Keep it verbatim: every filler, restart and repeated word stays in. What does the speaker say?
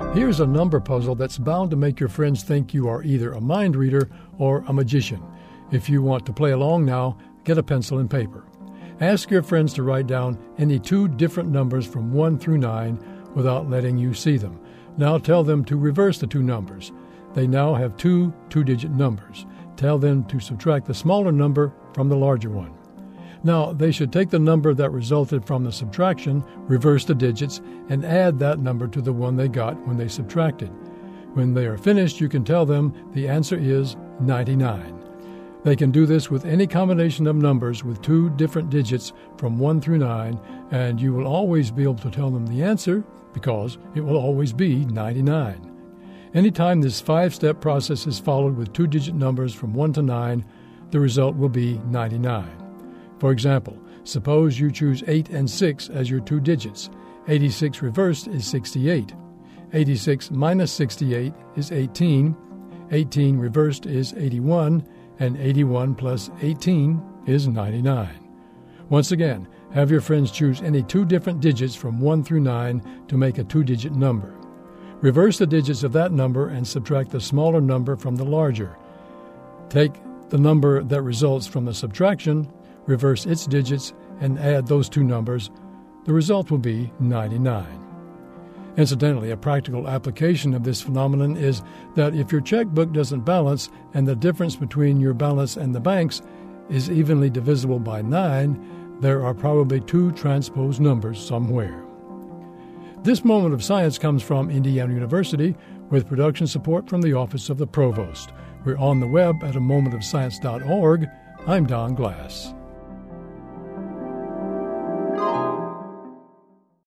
Here's a number puzzle that's bound to make your friends think you are either a mind reader or a magician. If you want to play along now, get a pencil and paper. Ask your friends to write down any two different numbers from one through nine without letting you see them. Now tell them to reverse the two numbers. They now have two two-digit numbers. Tell them to subtract the smaller number from the larger one. Now, they should take the number that resulted from the subtraction, reverse the digits, and add that number to the one they got when they subtracted. When they are finished, you can tell them the answer is ninety-nine. They can do this with any combination of numbers with two different digits from one through nine, and you will always be able to tell them the answer because it will always be ninety-nine. Anytime this five-step process is followed with two-digit numbers from one to nine, the result will be ninety-nine. For example, suppose you choose eight and six as your two digits. eighty-six reversed is sixty-eight. eighty-six minus sixty-eight is eighteen. eighteen reversed is eighty-one. And eighty-one plus eighteen is ninety-nine. Once again, have your friends choose any two different digits from one through nine to make a two-digit number. Reverse the digits of that number and subtract the smaller number from the larger. Take the number that results from the subtraction, reverse its digits, and add those two numbers. The result will be ninety-nine. Incidentally, a practical application of this phenomenon is that if your checkbook doesn't balance and the difference between your balance and the bank's is evenly divisible by nine, there are probably two transposed numbers somewhere. This moment of science comes from Indiana University with production support from the Office of the Provost. We're on the web at a moment of science dot org. I'm Don Glass.